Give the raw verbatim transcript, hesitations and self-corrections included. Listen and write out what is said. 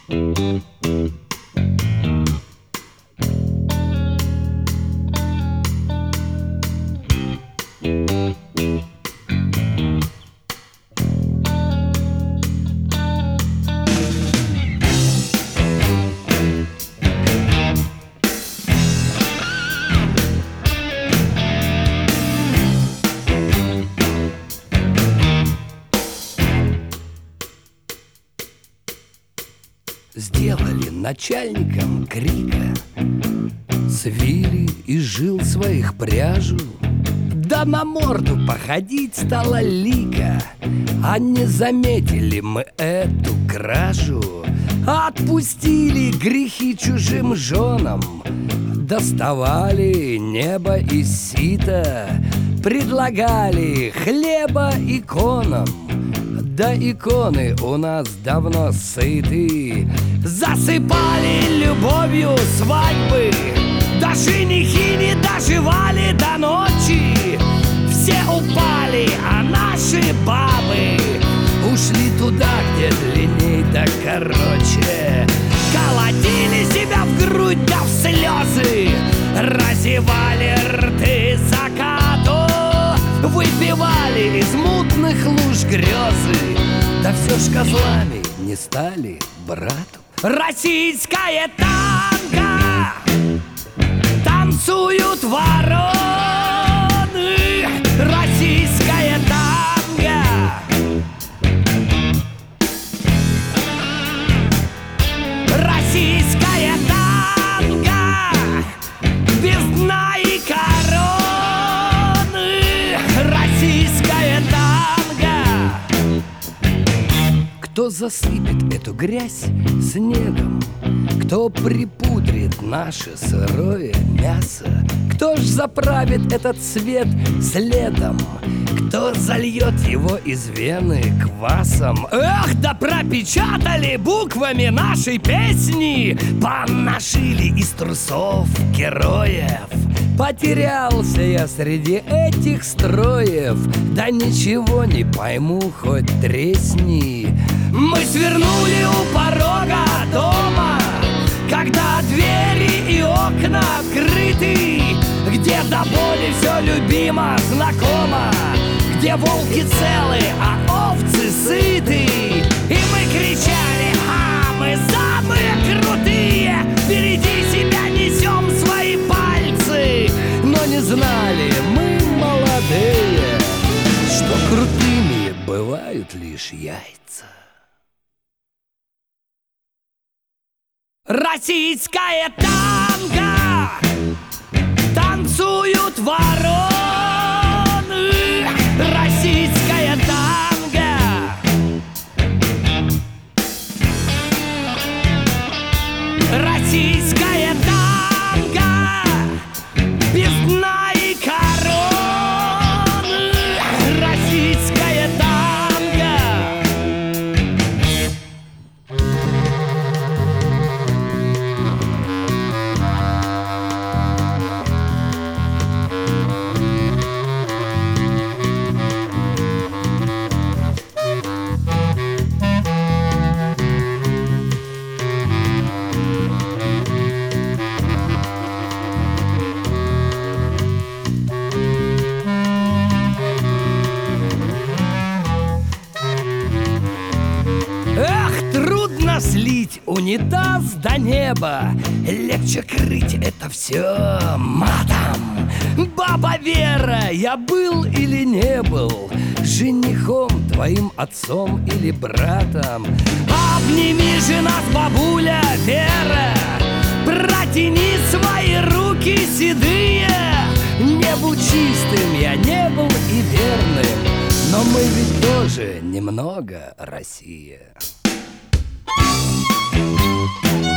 Сделали начальником крика, свили и жил своих пряжу. Да на морду походить стало лика, а не заметили мы эту кражу. Отпустили грехи чужим женам, доставали небо из сита, предлагали хлеба иконам. Да иконы у нас давно сыты, засыпали любовью свадьбы, да женихи не доживали до ночи. Все упали, а наши бабы ушли туда, где длинней да короче. Колотили себя в грудь да в слезы, разевали рты закату, выпивали из мутных луж грезы. Да все ж козлами не стали брату. Российское танго танцуют вороны. Российское танго Российское танго без дна и короны. Российское танго. Кто засыпет эту грязь снегом, кто припудрит наше сырое мясо, кто ж заправит этот цвет следом, кто зальет его из вены квасом. Эх, да пропечатали буквами нашей песни, понашили из трусов героев. Потерялся я среди этих строев, да ничего не пойму, хоть тресни. Мы свернули у порога дома, когда двери и окна открыты, где до боли все любимо, знакомо, где волки целы, а овцы сыты. И мы кричали: а мы самые крутые, впереди себя несем свои пальцы. Но не знали мы, молодые, что крутыми бывают лишь яйца. Российское танго танцуют вороны. Российское танго Российское танго без дна и короны. Российское танго. Слить унитаз до неба, легче крыть это все матом. Баба Вера, я был или не был женихом твоим, отцом или братом? Обними же нас, бабуля Вера, протяни свои руки седые. Небу чистым я не был и верным, но мы ведь тоже немного Россия. Thank you.